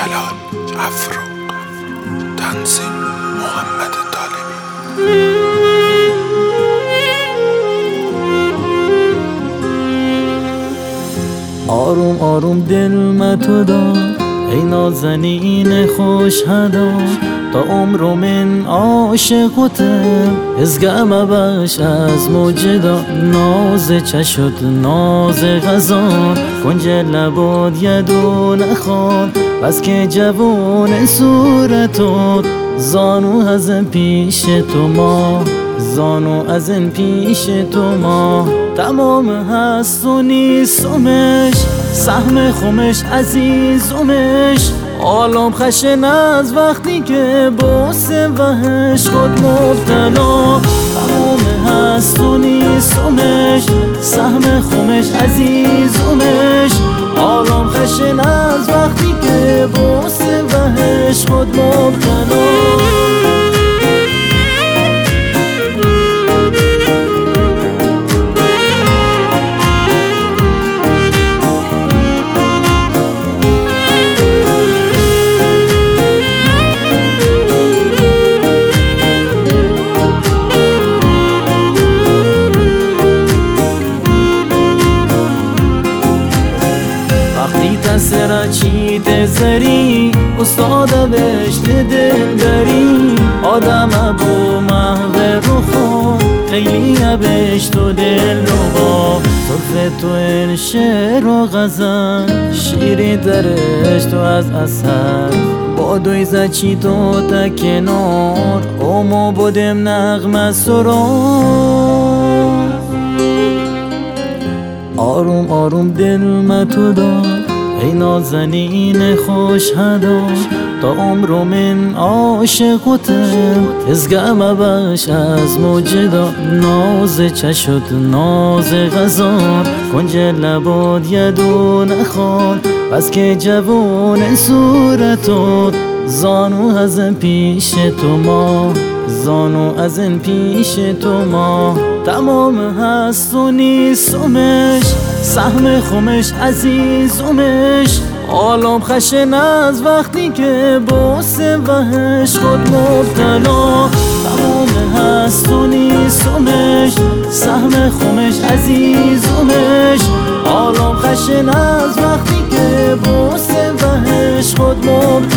جلال افرو، تنظیم محمد طالبی. آروم آروم دل متو دار ای نازنین خوش هدا، تا عمرو من عاشقتم ازگم بش از موجدا. ناز چشد ناز غزان کنج لباد یدون خان، بس که جوان صورتات زانو از پیش تو ما، زانو از این پیش تو ما. تمام هست و نیستمش سهم خمش عزیزمش، عالم خشن از وقتی که بوسه وحش خود مبتلا. تمام هست و نیستمش سهم خمش عزیزمش، عالم خشن از وقتی که بوسه وحش خود مبتلا. سرچیت زری استاد بهشت دلبری، آدم ابو محو رو خون خیلی بهشت و دل رو با. صرف تو این شعر و غزل شیری درش تو از اثر، با دوی زچی تو تا کنار اومو بودم نغمه سرار. آروم آروم دل متو دار ای نازنین خوش هدا، تا عمرو من عاشقتم ازگم بش از موجدا. ناز چشد ناز غزان کنج لباد یدون خان، بس که جوان صورتات زانو از پیش تو ما، زانو از این پیش تو ما. تمام هست و نیستمش سهم خمش عزیزمش، عالم خشن از وقتی که بوسه وحش خود مبتلا. تمام هست و نیستمش سهم خمش عزیزمش، عالم خشن از وقتی که بوسه وحش خود مبتلا.